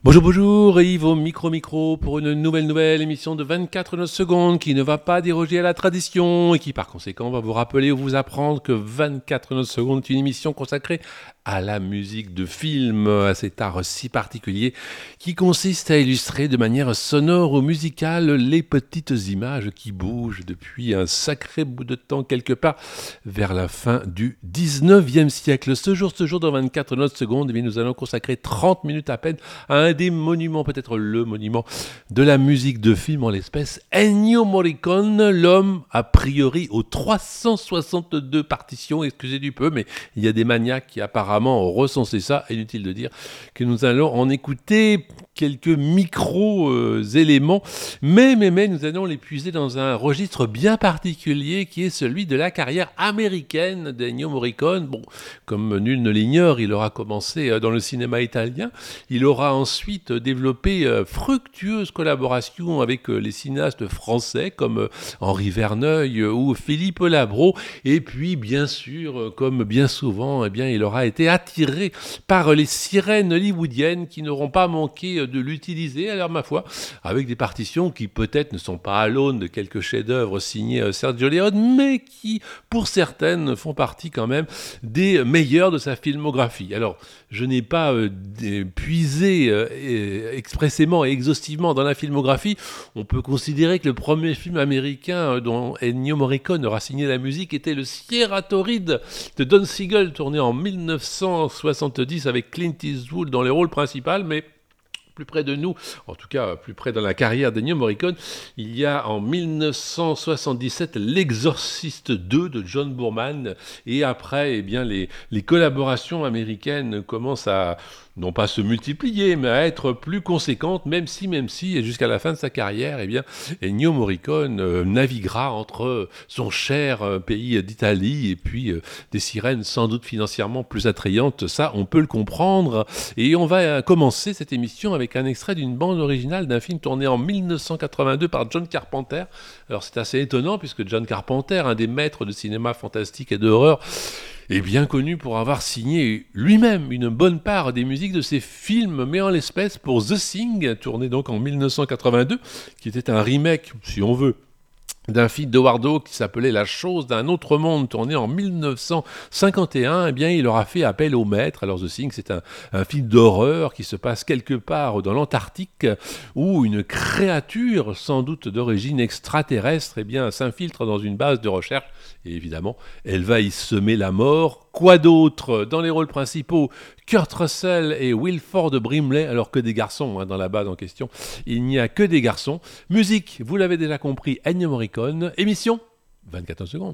Bonjour, bonjour, Yves au micro pour une nouvelle émission de 24 secondes qui ne va pas déroger à la tradition et qui par conséquent va vous rappeler ou vous apprendre que 24 secondes est une émission consacrée à la musique de film, à cet art si particulier qui consiste à illustrer de manière sonore ou musicale les petites images qui bougent depuis un sacré bout de temps quelque part vers la fin du 19e siècle. Ce jour dans 24 secondes, eh bien, nous allons consacrer 30 minutes à peine à un des monuments, peut-être le monument de la musique de film en l'espèce, Ennio Morricone, l'homme a priori aux 362 partitions, excusez du peu, mais il y a des maniaques qui apparemment ont recensé ça, inutile de dire que nous allons en écouter quelques micro-éléments, mais nous allons les puiser dans un registre bien particulier qui est celui de la carrière américaine d'Ennio Morricone. Bon, comme nul ne l'ignore, il aura commencé dans le cinéma italien, il aura ensuite développé fructueuse collaboration avec les cinéastes français comme Henri Verneuil ou Philippe Labro, et puis bien sûr, comme bien souvent, eh bien, il aura été attiré par les sirènes hollywoodiennes qui n'auront pas manqué de l'utiliser, alors ma foi, avec des partitions qui peut-être ne sont pas à l'aune de quelques chefs-d'œuvre signés Sergio Leone, mais qui, pour certaines, font partie quand même des meilleurs de sa filmographie. Alors, je n'ai pas puisé expressément et exhaustivement dans la filmographie. On peut considérer que le premier film américain dont Ennio Morricone aura signé la musique était le Sierra Torride de Don Siegel, tourné en 1970 avec Clint Eastwood dans les rôles principaux, mais plus près de nous, en tout cas plus près dans la carrière d'Ennio Morricone, il y a en 1977 L'Exorciste 2 de John Boorman, et après, eh bien, les collaborations américaines commencent à non pas se multiplier, mais à être plus conséquentes, même si, et jusqu'à la fin de sa carrière, eh bien, Ennio Morricone naviguera entre son cher pays d'Italie et puis des sirènes sans doute financièrement plus attrayantes, ça on peut le comprendre. Et on va commencer cette émission avec un extrait d'une bande originale d'un film tourné en 1982 par John Carpenter. Alors c'est assez étonnant puisque John Carpenter, un des maîtres de cinéma fantastique et d'horreur, est bien connu pour avoir signé lui-même une bonne part des musiques de ses films, mais en l'espèce pour The Thing, tourné donc en 1982, qui était un remake, si on veut, d'un film d'Howard Hawks qui s'appelait La chose d'un autre monde, tourné en 1951, eh bien, il aura fait appel au maître. Alors, The Thing, c'est un film d'horreur qui se passe quelque part dans l'Antarctique, où une créature, sans doute d'origine extraterrestre, eh bien, s'infiltre dans une base de recherche, et évidemment, elle va y semer la mort. Quoi d'autre? Dans les rôles principaux, Kurt Russell et Wilford Brimley, alors que des garçons dans la base en question, il n'y a que des garçons. Musique, vous l'avez déjà compris, Ennio Morricone. Émission, 24 secondes.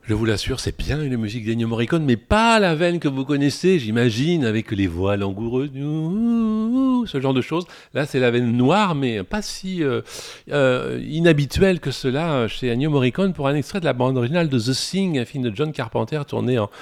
Je vous l'assure, c'est bien une musique d'Ennio Morricone, mais pas la veine que vous connaissez, j'imagine, avec les voix langoureuses, ce genre de choses. Là, c'est la veine noire, mais pas si inhabituelle que cela chez Ennio Morricone pour un extrait de la bande originale de The Thing, un film de John Carpenter tourné en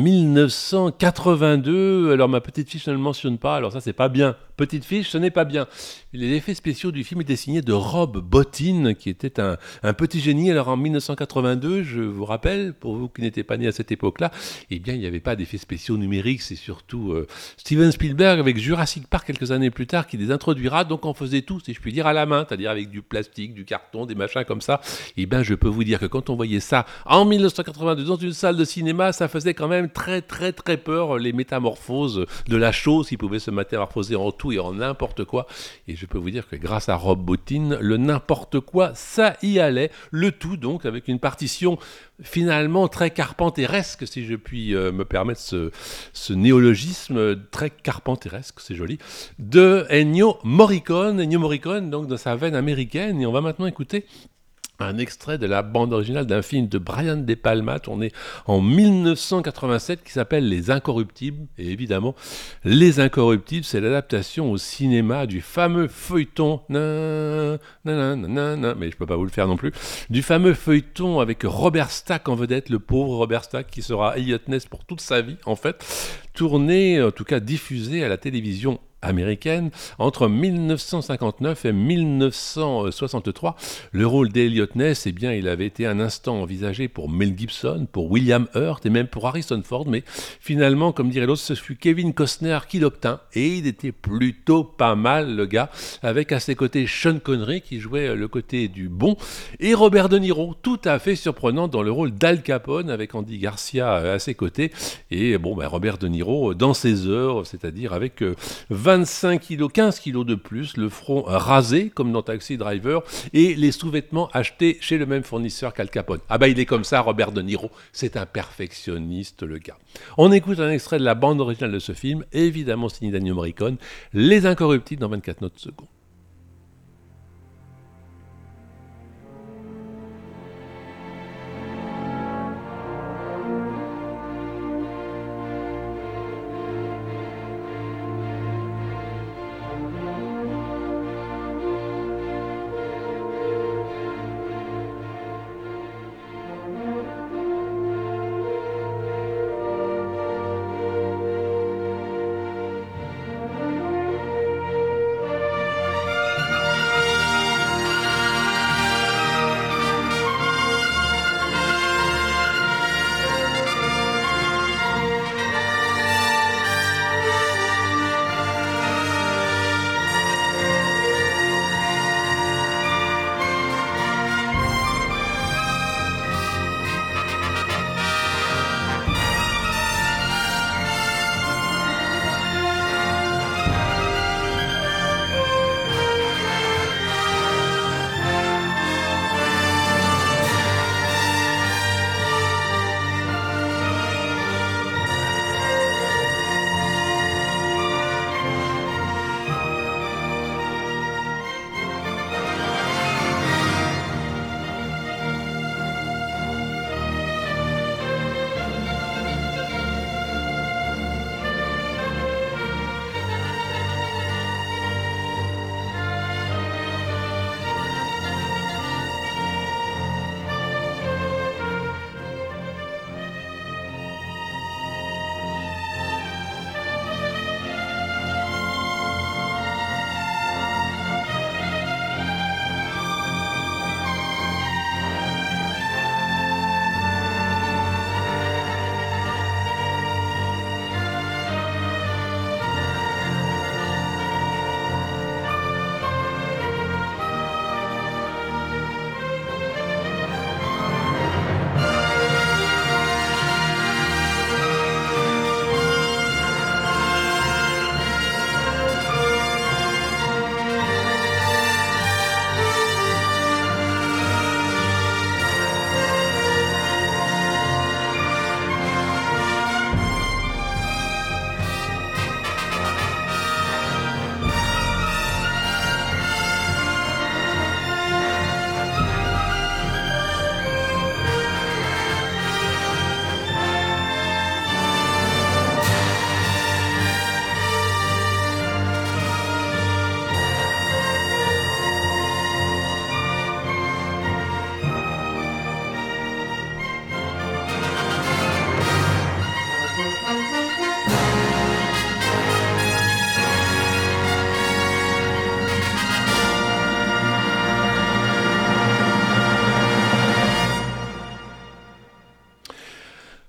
1982. Alors ma petite fiche ne le mentionne pas, alors ça c'est pas bien. Petite fiche, ce n'est pas bien. Les effets spéciaux du film étaient signés de Rob Bottin, qui était un petit génie. Alors en 1982, je vous rappelle, pour vous qui n'étiez pas nés à cette époque-là, eh bien il n'y avait pas d'effets spéciaux numériques. C'est surtout Steven Spielberg avec Jurassic Park quelques années plus tard qui les introduira. Donc on faisait tout, si je puis dire, à la main, c'est-à-dire avec du plastique, du carton, des machins comme ça. Eh bien je peux vous dire que quand on voyait ça en 1982 dans une salle de cinéma, ça faisait quand même très très très peur, les métamorphoses de la chose qui pouvait se métamorphoser en tout et en n'importe quoi. Et je peux vous dire que grâce à Rob Bottin, le n'importe quoi, ça y allait. Le tout donc avec une partition finalement très carpenteresque, si je puis me permettre ce néologisme, très carpenteresque, c'est joli, de Ennio Morricone. Ennio Morricone, donc dans sa veine américaine. Et on va maintenant écouter un extrait de la bande originale d'un film de Brian De Palma tourné en 1987 qui s'appelle Les Incorruptibles. Et évidemment, Les Incorruptibles, c'est l'adaptation au cinéma du fameux feuilleton, mais je peux pas vous le faire non plus, du fameux feuilleton avec Robert Stack en vedette, le pauvre Robert Stack qui sera Elliot Ness pour toute sa vie en fait, tourné, en tout cas diffusé à la télévision américaine entre 1959 et 1963. Le rôle d'Elliot Ness, eh bien, il avait été un instant envisagé pour Mel Gibson, pour William Hurt et même pour Harrison Ford, mais finalement, comme dirait l'autre, ce fut Kevin Costner qui l'obtint et il était plutôt pas mal, le gars, avec à ses côtés Sean Connery qui jouait le côté du bon et Robert De Niro, tout à fait surprenant dans le rôle d'Al Capone avec Andy Garcia à ses côtés. Et bon, Robert De Niro dans ses heures, c'est-à-dire avec 25 kilos, 15 kilos de plus, le front rasé comme dans Taxi Driver et les sous-vêtements achetés chez le même fournisseur qu'Al Capone. Ah il est comme ça, Robert De Niro, c'est un perfectionniste le gars. On écoute un extrait de la bande originale de ce film, évidemment signé d'Ennio Morricone, Les Incorruptibles dans 24 notes secondes.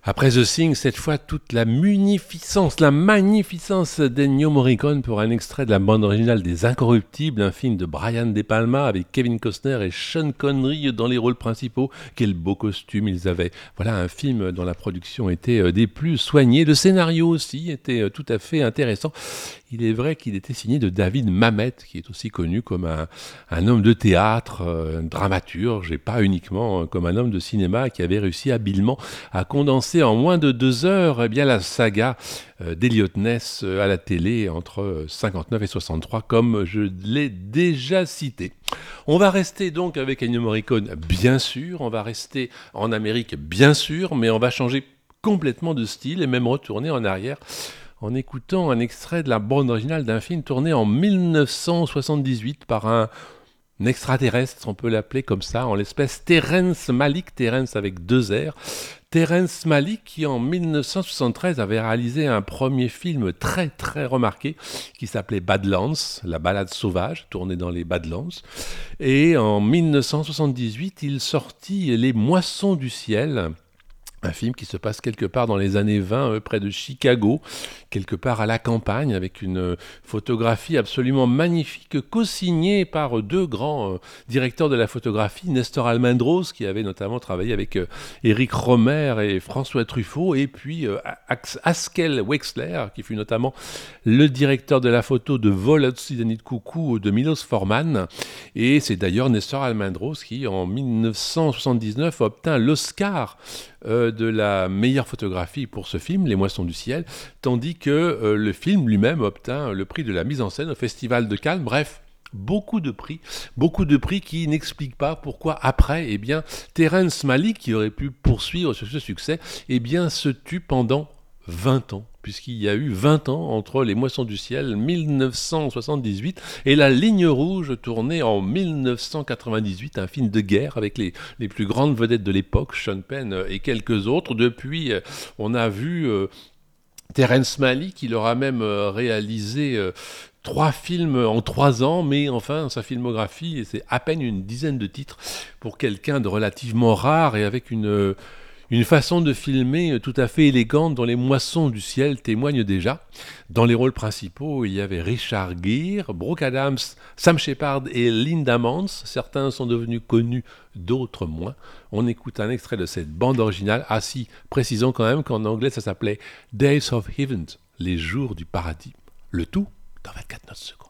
Après The Thing, cette fois, toute la munificence, la magnificence d'Ennio Morricone pour un extrait de la bande originale des Incorruptibles, un film de Brian De Palma avec Kevin Costner et Sean Connery dans les rôles principaux. Quels beaux costumes ils avaient. Voilà un film dont la production était des plus soignées. Le scénario aussi était tout à fait intéressant. Il est vrai qu'il était signé de David Mamet, qui est aussi connu comme un homme de théâtre, un dramaturge, et pas uniquement comme un homme de cinéma qui avait réussi habilement à condenser en moins de 2 heures la saga d'Eliot Ness à la télé entre 59 et 63, comme je l'ai déjà cité. On va rester donc avec Ennio Morricone, bien sûr, on va rester en Amérique, bien sûr, mais on va changer complètement de style et même retourner en arrière en écoutant un extrait de la bande originale d'un film tourné en 1978 par un extraterrestre, on peut l'appeler comme ça, en l'espèce Terrence Malick, Terrence avec 2 R. Terrence Malick qui en 1973 avait réalisé un premier film très très remarqué qui s'appelait Badlands, la balade sauvage, tourné dans les Badlands. Et en 1978, il sortit Les Moissons du ciel, un film qui se passe quelque part dans les années 20, près de Chicago, quelque part à la campagne, avec une photographie absolument magnifique, co-signée par deux grands directeurs de la photographie, Nestor Almendros, qui avait notamment travaillé avec Éric Rohmer et François Truffaut, et puis Haskell Wexler, qui fut notamment le directeur de la photo de Vol au-dessus d'un nid de coucou de Milos Forman. Et c'est d'ailleurs Nestor Almendros qui, en 1979, obtint l'Oscar de la meilleure photographie pour ce film, Les Moissons du ciel, tandis que le film lui-même obtint le prix de la mise en scène au Festival de Cannes. Bref, beaucoup de prix qui n'expliquent pas pourquoi après, Terrence Malick, qui aurait pu poursuivre sur ce succès, se tue pendant 20 ans, puisqu'il y a eu 20 ans entre Les Moissons du ciel 1978 et La ligne rouge tournée en 1998, un film de guerre avec les plus grandes vedettes de l'époque, Sean Penn et quelques autres. Depuis, on a vu Terrence Malick, il aura même réalisé 3 films en 3 ans, mais enfin, sa filmographie, c'est à peine une dizaine de titres pour quelqu'un de relativement rare et avec une façon de filmer tout à fait élégante dont Les Moissons du ciel témoignent déjà. Dans les rôles principaux, il y avait Richard Gere, Brooke Adams, Sam Shepard et Linda Mance. Certains sont devenus connus, d'autres moins. On écoute un extrait de cette bande originale. Ah si, précisons quand même qu'en anglais ça s'appelait Days of Heaven, les jours du paradis. Le tout dans 24 notes secondes.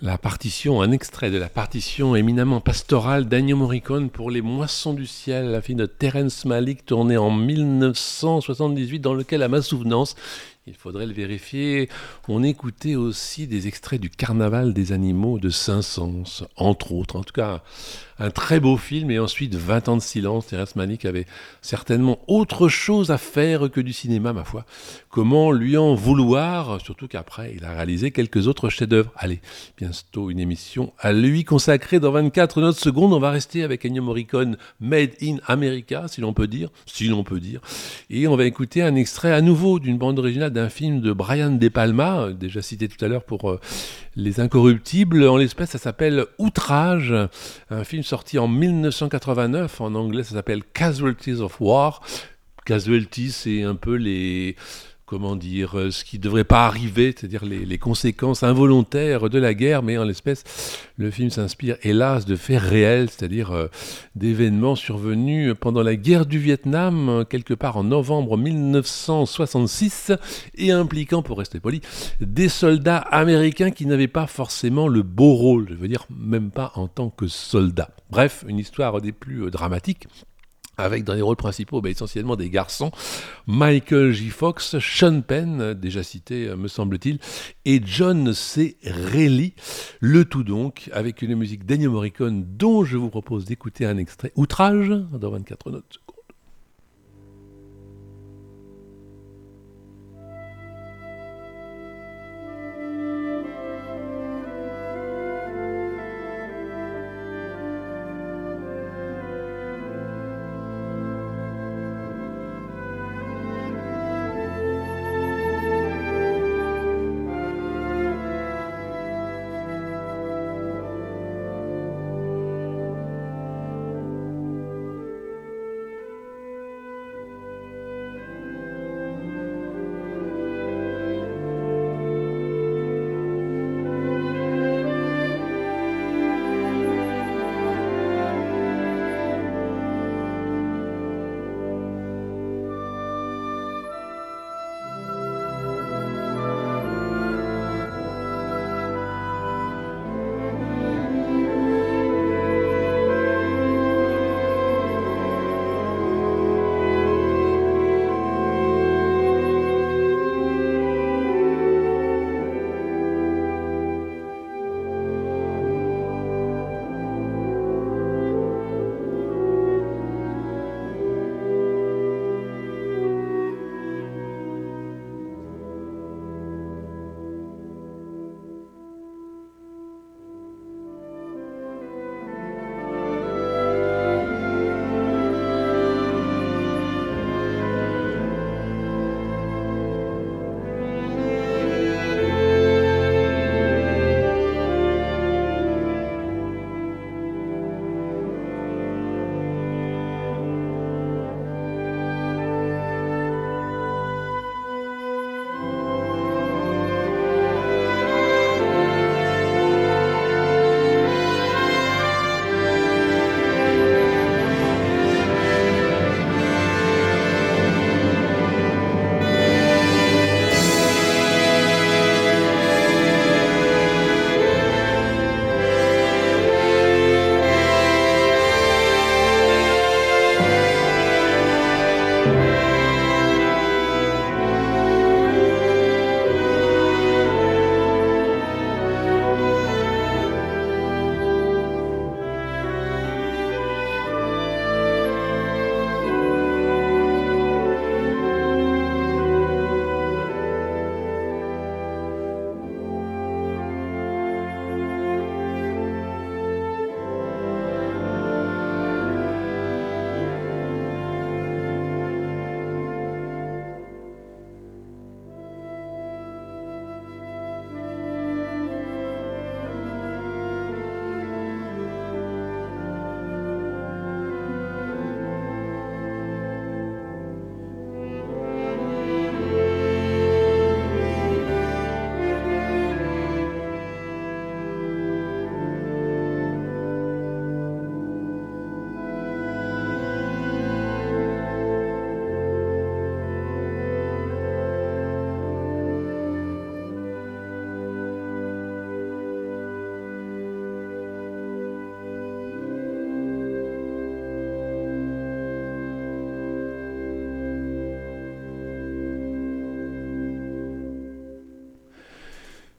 La partition, un extrait de la partition éminemment pastorale d'Ennio Morricone pour Les Moissons du ciel, la film de Terrence Malick, tournée en 1978, dans lequel, à ma souvenance, il faudrait le vérifier, on écoutait aussi des extraits du Carnaval des animaux de Saint-Saëns, entre autres. En tout cas, un très beau film, et ensuite 20 ans de silence. Terrence Malick avait certainement autre chose à faire que du cinéma, ma foi. Comment lui en vouloir, surtout qu'après, il a réalisé quelques autres chefs-d'œuvre. Allez, bientôt une émission à lui consacrée dans 24 notes secondes. On va rester avec Ennio Morricone, Made in America, si l'on peut dire. Et on va écouter un extrait à nouveau d'une bande originale d'un film de Brian De Palma, déjà cité tout à l'heure pour Les Incorruptibles. En l'espèce, ça s'appelle Outrage, un film sorti en 1989. En anglais, ça s'appelle Casualties of War. Casualties, c'est un peu les... Comment dire, ce qui ne devrait pas arriver, c'est-à-dire les conséquences involontaires de la guerre, mais en l'espèce, le film s'inspire hélas de faits réels, c'est-à-dire d'événements survenus pendant la guerre du Vietnam, quelque part en novembre 1966, et impliquant, pour rester poli, des soldats américains qui n'avaient pas forcément le beau rôle, je veux dire même pas en tant que soldats. Bref, une histoire des plus dramatiques, avec dans les rôles principaux essentiellement des garçons, Michael J. Fox, Sean Penn, déjà cité me semble-t-il, et John C. Reilly, le tout donc avec une musique d'Ennio Morricone dont je vous propose d'écouter un extrait, Outrage, dans 24 notes.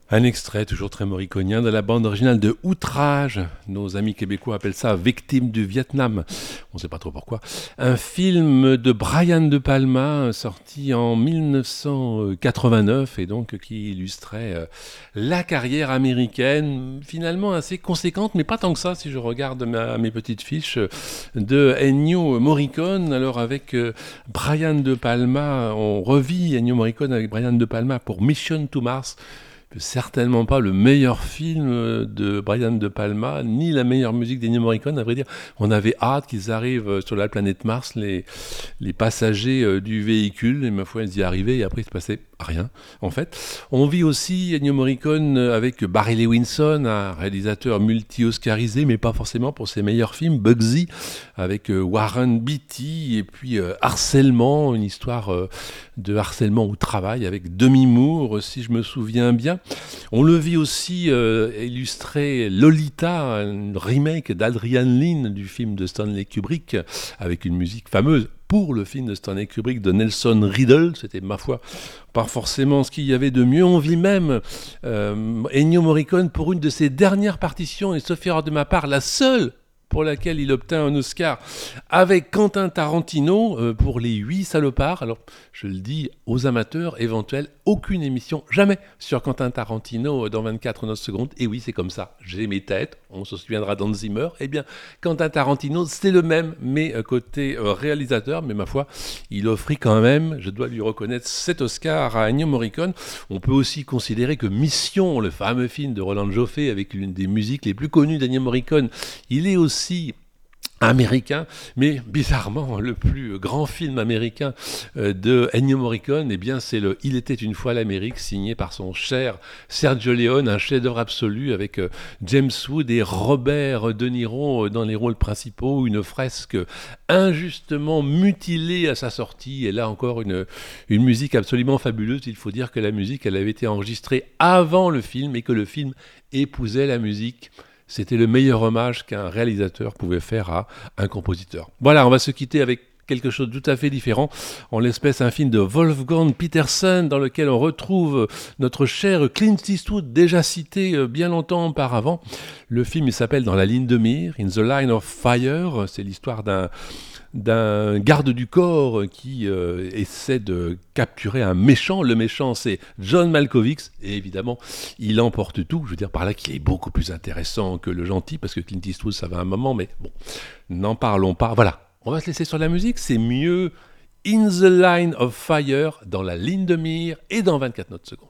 Un extrait toujours très mauriconien de la bande originale de Outrage. Nos amis québécois appellent ça Victime du Vietnam. On ne sait pas trop pourquoi. Un film de Brian De Palma sorti en 1989 et donc qui illustrait la carrière américaine finalement assez conséquente, mais pas tant que ça si je regarde mes petites fiches de Ennio Morricone. Alors avec Brian De Palma, on revit Ennio Morricone avec Brian De Palma pour Mission to Mars. Certainement pas le meilleur film de Brian De Palma, ni la meilleure musique d'Ennio Morricone. À vrai dire, on avait hâte qu'ils arrivent sur la planète Mars, les passagers du véhicule, et ma foi, ils y arrivaient, et après, il se passait rien, en fait. On vit aussi Ennio Morricone avec Barry Levinson, un réalisateur multi-oscarisé, mais pas forcément pour ses meilleurs films. Bugsy, avec Warren Beatty, et puis Harcèlement, une histoire de harcèlement au travail, avec Demi Moore, si je me souviens bien. On le vit aussi illustrer Lolita, un remake d'Adrian Lyne du film de Stanley Kubrick, avec une musique fameuse pour le film de Stanley Kubrick de Nelson Riddle. C'était, ma foi, pas forcément ce qu'il y avait de mieux. On vit même Ennio Morricone pour une de ses dernières partitions, et sauf erreur de ma part, la seule pour laquelle il obtint un Oscar avec Quentin Tarantino pour Les 8 salopards. Alors, je le dis aux amateurs éventuels, aucune émission, jamais, sur Quentin Tarantino dans 24 notes secondes. Et oui, c'est comme ça, j'ai mes têtes, on se souviendra d'Hans Zimmer. Eh bien, Quentin Tarantino, c'est le même, mais côté réalisateur, mais ma foi, il offrit quand même, je dois lui reconnaître, cet Oscar à Ennio Morricone. On peut aussi considérer que Mission, le fameux film de Roland Joffé, avec l'une des musiques les plus connues d'Ennio Morricone, il est aussi américain, mais bizarrement le plus grand film américain de Ennio Morricone, eh bien c'est le Il était une fois l'Amérique, signé par son cher Sergio Leone, un chef-d'œuvre absolu avec James Wood et Robert De Niro dans les rôles principaux, une fresque injustement mutilée à sa sortie, et là encore une musique absolument fabuleuse. Il faut dire que la musique, elle avait été enregistrée avant le film et que le film épousait la musique. C'était le meilleur hommage qu'un réalisateur pouvait faire à un compositeur. Voilà, on va se quitter avec quelque chose de tout à fait différent, en l'espèce un film de Wolfgang Petersen dans lequel on retrouve notre cher Clint Eastwood, déjà cité bien longtemps auparavant. Le film il s'appelle Dans la ligne de mire, In the Line of Fire. C'est l'histoire d'un garde du corps qui essaie de capturer un méchant. Le méchant, c'est John Malkovich, et évidemment, il emporte tout. Je veux dire par là qu'il est beaucoup plus intéressant que le gentil, parce que Clint Eastwood, ça va un moment, mais bon, n'en parlons pas. Voilà, on va se laisser sur la musique, c'est mieux In the Line of Fire, dans la ligne de mire, et dans 24 notes secondes.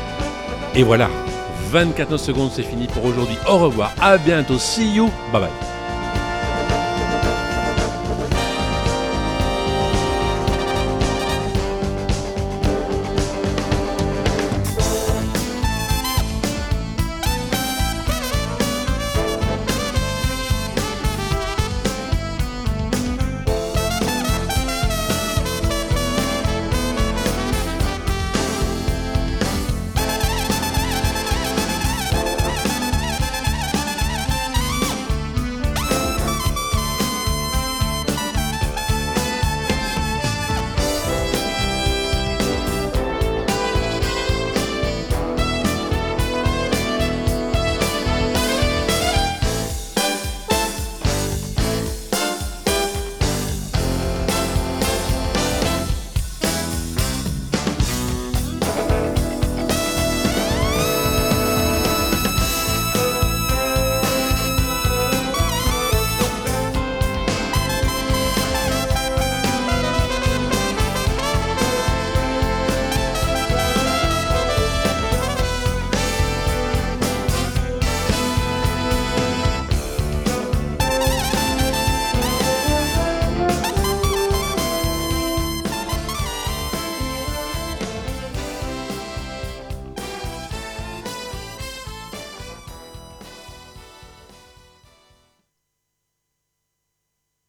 Et voilà, 24 secondes, c'est fini pour aujourd'hui. Au revoir, à bientôt, see you, bye bye.